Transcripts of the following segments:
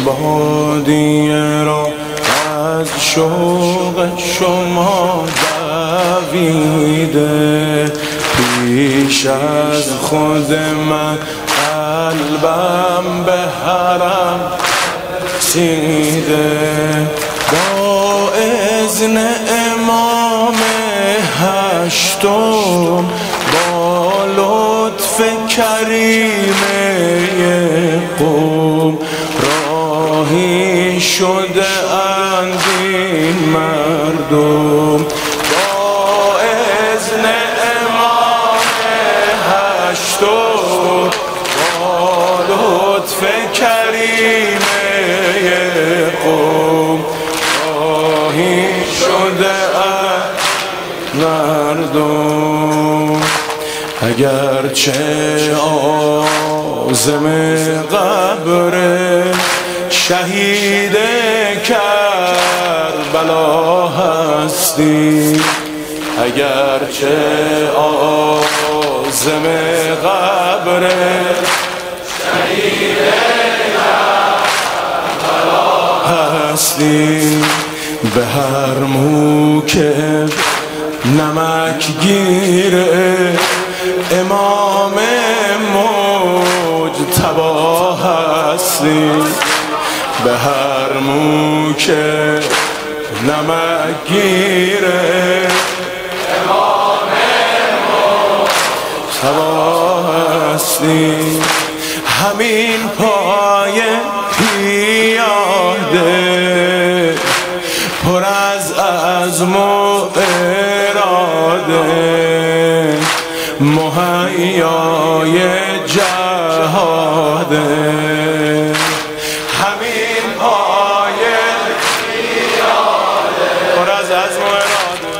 بادیه را از شوق شما دویده، پیش از خود من قلبم به حرم رسیده. با اذن امام هشتم با لطف کریم قوم راهی شده اند این مردم. با اذن امام هشتم با لطف کریم قوم راهی شده اند مردم. اگرچه عازم قبر شهید کربلا هستی، اگرچه عازم قبر شهید کربلا هستی، به هر موکب نمک گیره امام مجتبی هستی، به هر موکب نمک گیره امام مجتبی هستی. همین پای پیاده پر از عزم و اراده، مهیای جهاده. همین پای پیاده پر از عزم و اراده،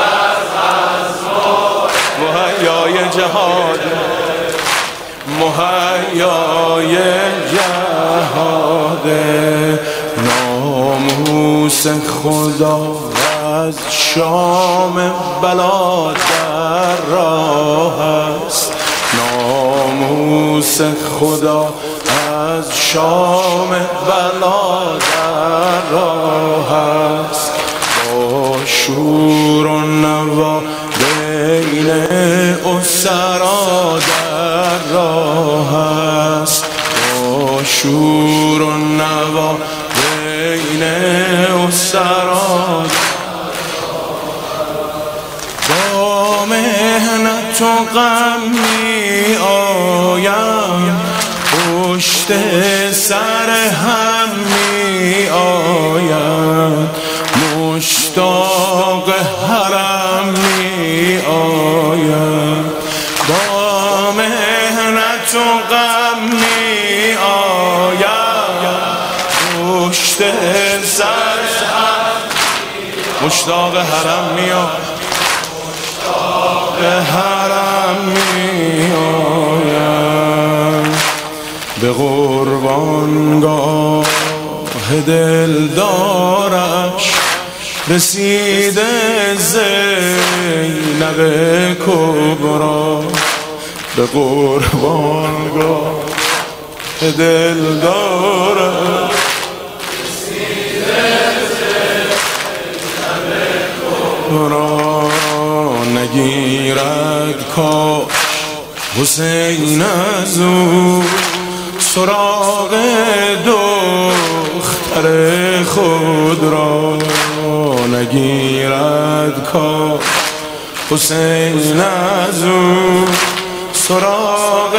مهیای جهاده، مهیای جهاده. ناموس خدا از شام بلا در راه است، ناموس خدا از شام بلا در راه است. با شور و نوا بین اسرا در راه است، با شور و نوا بین اسرا. با مهنت و غم می آیم، پشت سر هم می آیم، مشتاق حرم می آیم. با مهنت و غم می آیم، پشت سر هم مشتاق حرم می آیم، به حرم می آیم. به قربانگاه دلدارش رسیده زینب کبرا، به قربانگاه دلدارش رسیده زینب کبرا. نگیرد کاش حسین از او سراغ دختر خود را، نگیرد کاش حسین از او سراغ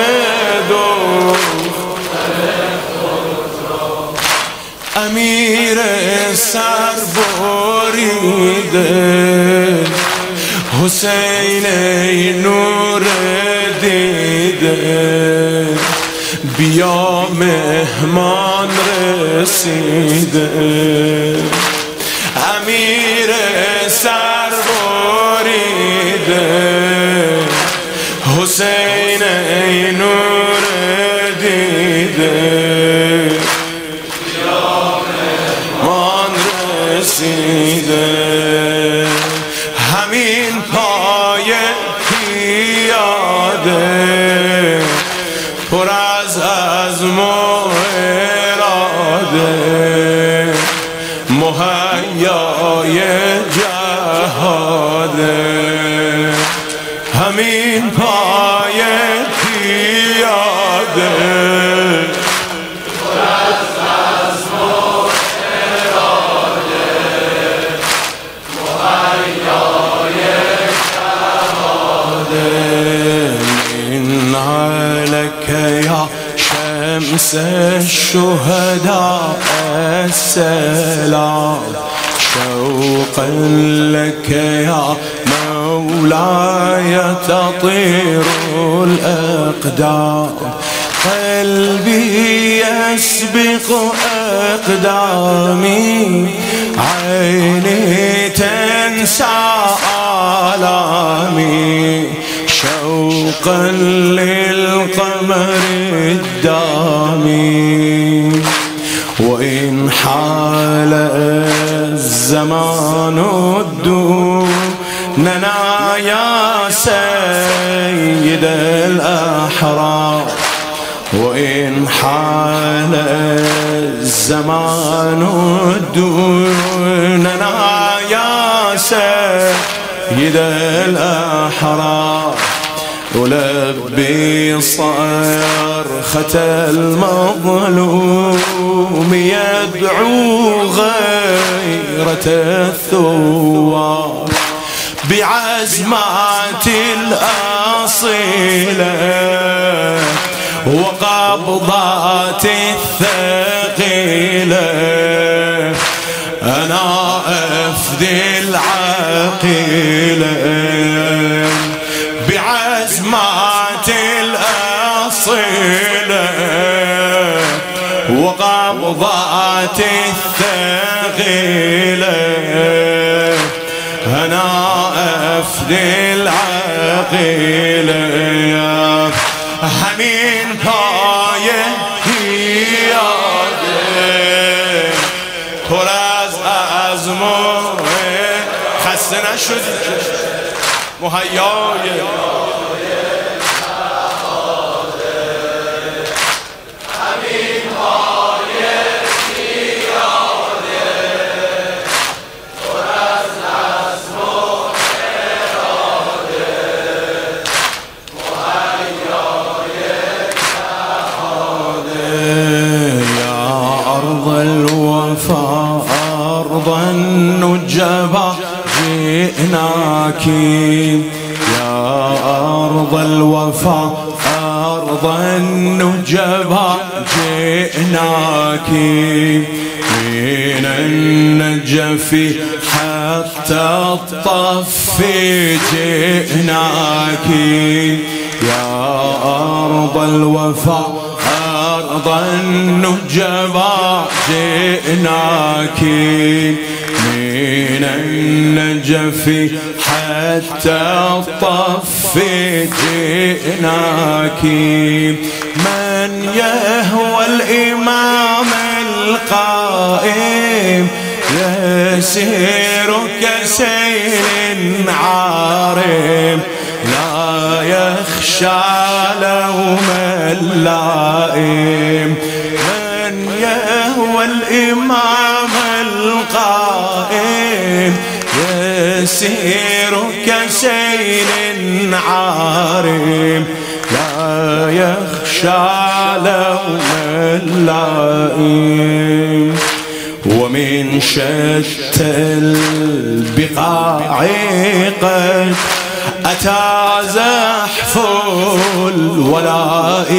دختر خود را. امیر سربریده حسین ای نور دیده، بیا مهمان رسیده. امیر سربریده حسین ای نور دیده، بیا مهمان رسیده. همین پای پیاده پر از عزم و اراده، مهیای جهاده همین پای پیاده پر از عزم و اراده مهیای جهاده من عليك يا شمس الشهداء السلام شوقا لك يا مولاي تطير الأقدام قلبي يسبق أقدامي عيني تنسى آلامي شوقا للقمر الدامي وإن حال الزمان دوننا يا سيد الأحرار وإن حال الزمان دوننا يا سيد الأحرار ألبي صرخة المظلوم يدعو غيرة الثوار بعزمات الأصيلة وقبضات الثقيلة أنا أفدي العقيلة بعزمات الأصيلة وقبضات الثقيلة أنا أفدي العقيلة همين پای پیاده پر از عزم و خسته نشدی مهیای همین پای پیاده پر از عزم و اراده مهیای جهاده یا أرض الوفا أرض النجبا جئناك يا أرض الوفا أرض النجبا جئناك من النجف حتى الطف جئناك يا أرض الوفا أرض النجبا جئناك من النجف حتى الطف جئناك من يهوى الإمام القائم يسير كسيل عارم لا يخشى لوم اللائم من يهوى الإمام القائم يسير كسيل عارم لا يخشى لوم اللائم ومن شتى البقاع قد أتى زحف الولاء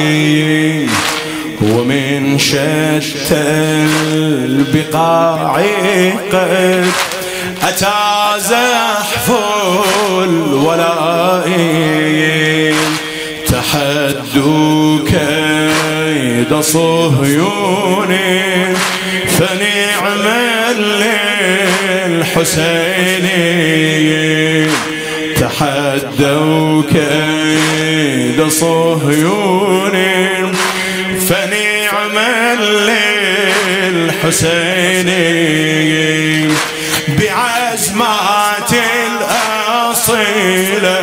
ومن شتى البقاع قد أتى زحف الولاء تحدوا كيد صهيون فنعم للحسين تحدوا كيد صهيون فنعم للحسين بعزمات الأصيلة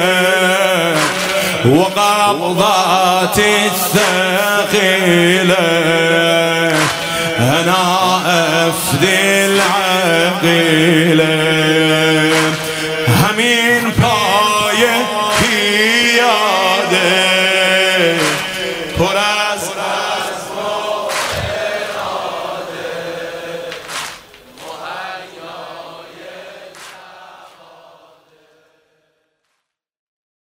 وقبضات الثقيلة أنا وفد العقيل